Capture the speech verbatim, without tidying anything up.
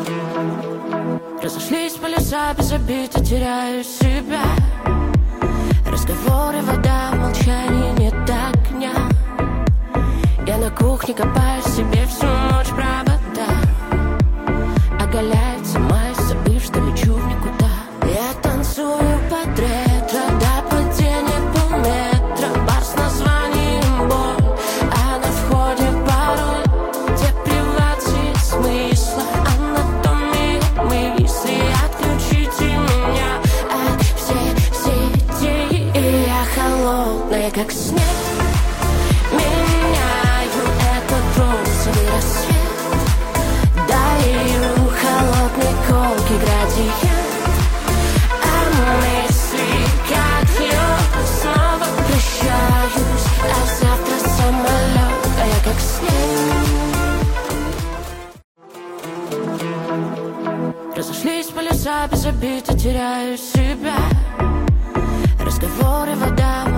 Разошлись полюса без обид, и теряю себя. Разговоры, вода, в молчании нет огня. Я на кухне копаю себе всю ночь провода. Оголяется май, забыв, что лечу в никуда. Я танцую под ретро, до падения полметра. Бар с названием боль, а на входе пароль. Депривации смысла, анатомия мысли. Отключите меня от всех сетей. И я холодная, как снег. Меняю этот розовый рассвет. Даю холодный колкий градиент. А мысли, как лед, снова прощаюсь. А завтра самолет, а я как снег. Разошлись полюса без обид, и теряю себя. Разговоры, вода,